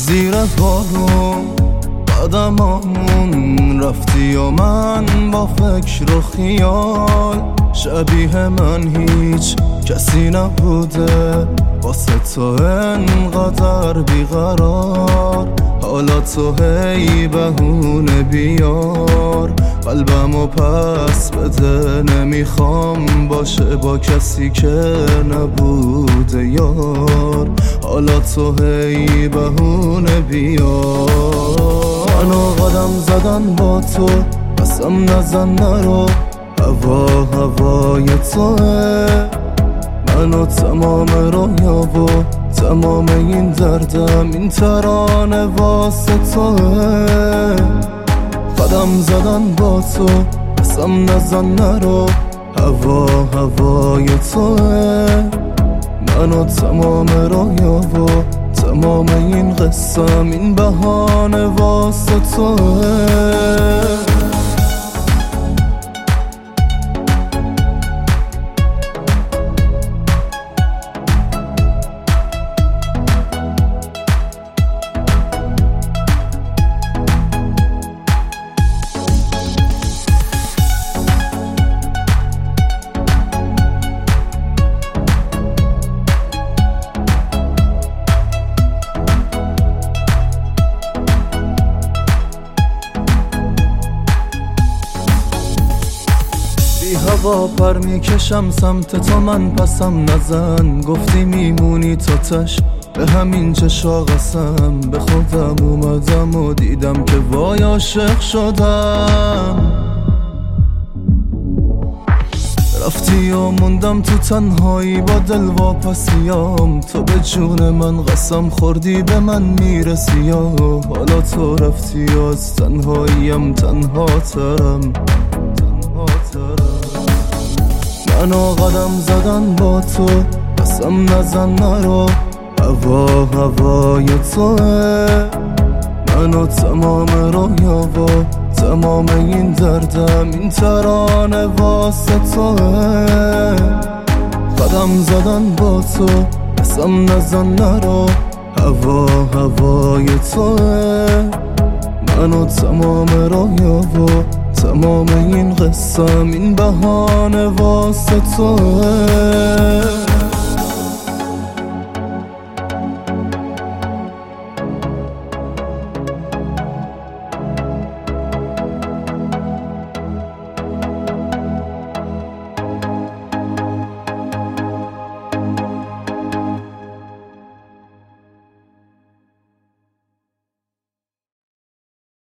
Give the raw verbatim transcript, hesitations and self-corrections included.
زیر بارون قدمامون رفتی و من با فکر و خیال شبیه من هیچ کسی نبوده واسه تو انقدر بیقرار. حالا تو هی بهونه بیار قلبمو پس بده، نمیخوام باشه با کسی که نبوده یار. حالا تو هی بهونه بیار. منو قدم زدن با تو قسم نزن نرو، هوا هوای توه. منو تمام رویا و تمام این دردم این ترانه واسه توه. قدم زدن با تو قسم نزن نرو، هوا هوای توه. منو تمام رویا و تمام این قسم این بهانه واسه توه. بی هوا پر میکشم سمت تو، من پسم نزن. گفتی میمونی تو تش به همین چشا قسم. به خودم اومدم و دیدم که وای عاشق شدم. رفتی و موندم تو تنهایی با دل واپسیام. تو به جون من قسم خوردی به من میرسی، حالا تو رفتی و از تنهاییم تنها ترم. منو قدم زدن با تو قسم نزن نرو، هوا هوای توه. منو تمام رویا و تمام این دردم این ترانه واسه توه. قدم زدن با تو قسم نزن نرو، هوا هوای توه. منو تمام رویا و تمام این قسم این بهانه واسه توه.